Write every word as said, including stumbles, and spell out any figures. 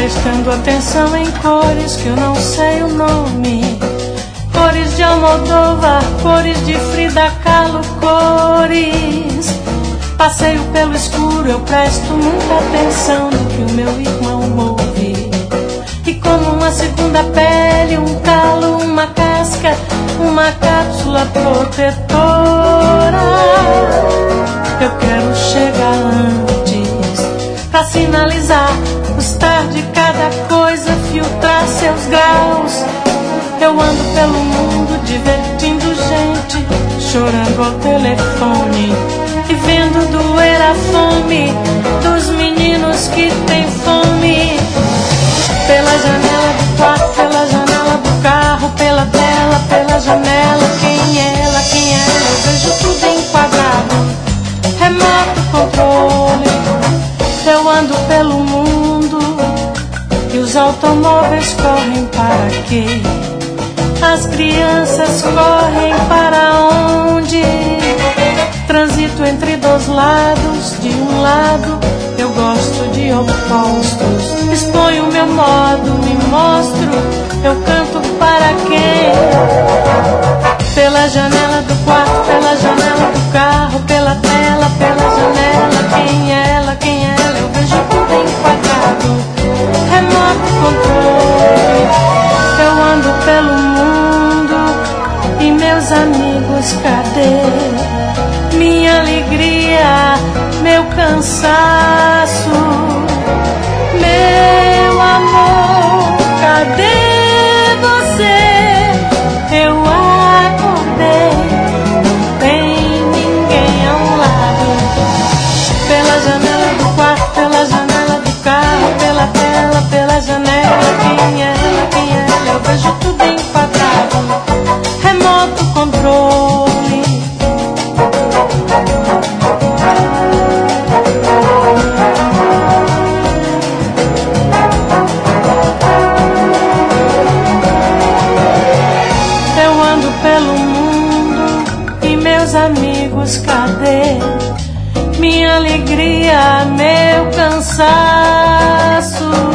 prestando atenção em cores que eu não sei o nome. Cores de Almodóvar, cores de Frida Kahlo, cores. Passeio pelo escuro, eu presto muita atenção no que o meu irmão ouve. E como uma segunda pele, um calo, uma casca, uma cápsula protetora, eu quero chegar antes pra sinalizar, gostar de cada coisa, filtrar seus graus. Eu ando pelo mundo divertindo gente, chorando ao telefone e vendo doer a fome dos meninos que têm fome. Pela janela do quarto, pela janela do carro, pela tela, pela janela. Quem é ela, quem é ela? Eu vejo tudo enquadrado. Remoto controle. Eu ando pelo mundo e os automóveis correm para quê? As crianças correm para onde? Transito entre dois lados, de um lado eu gosto de opostos. Exponho o meu modo, me mostro, eu canto para quem? Pela janela do quarto, pela janela do carro, pela tela, pela janela. Quem é ela, quem é ela? Eu vejo tudo enquadrado. Remoto controle. Eu ando pelo mundo e meus amigos, cadê? Minha alegria, meu cansaço, meu amor, cadê você? Eu acordei, não tem ninguém ao lado. Pela janela do quarto, pela janela do carro, pela tela, pela janela. Quem é ela, quem é ela? Eu vejo tudo enquadrado. Remoto controle. Amigos, cadê? Minha alegria, meu cansaço.